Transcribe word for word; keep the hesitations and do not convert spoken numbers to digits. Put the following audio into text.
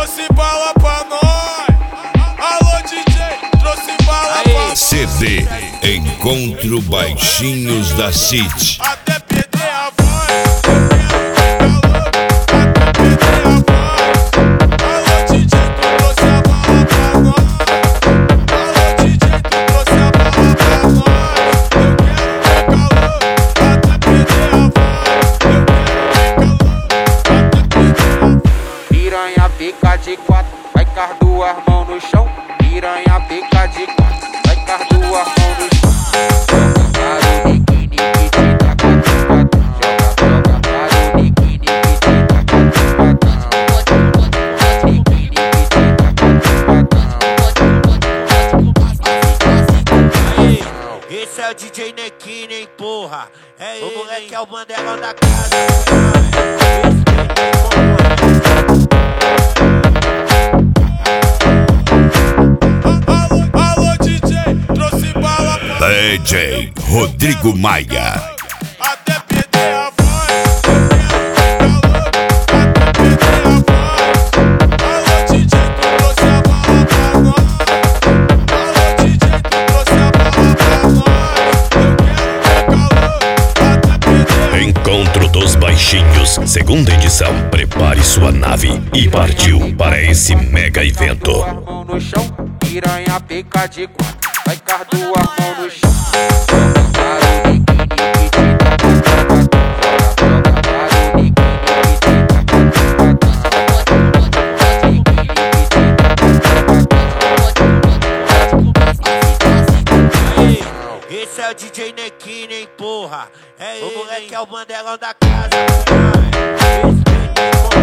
trouxe bala pra nós. Alô D J, trouxe bala pra nós. C D Encontro Baixinhos da City. Até perder a voz, eu quero ficar louco. Até perder a voz. Alô D J, tu trouxe a bala pra nós. Alô D J, tu trouxe a bala pra nós. Eu quero ficar louco. Até perder a voz. Eu quero ficar louco. Até perder a voz. Piranha fica de quatro, vai com as duas mãos no chão. Piranha fica de quatro, vai com as duas mãos no chão. Joga para o biquíni que te dá quatro quatro. Joga, joga para o biquíni que te dá quatro quatro. Biquíni que te dá quatro quatro. Aí, esse é o D J Nequini, hein, porra. É ele, o moleque é o bandelão da casa. D J Rodrigo Maia. Até perder a voz, eu quero ficar louco. Até perder a voz. Alô D J, tu trouxe a bala pra nós. Alô D J, tu trouxe a bala pra nós. Eu quero ficar louco. Até perder a voz. Encontro dos Baixinhos, segunda edição. Prepare sua nave e partiu para esse mega evento. Duas mãos no chão, piranha fica de quatro, vai com as duas mãos no chão. Joga para o biquíni que te dá quatro quatro. Joga, joga para o biquíni que te dá quatro quatro. Biquíni que te dá quatro quatro. Aí, esse é o D J Nequini, hein, porra. É ele, o moleque é o bandelão da casa.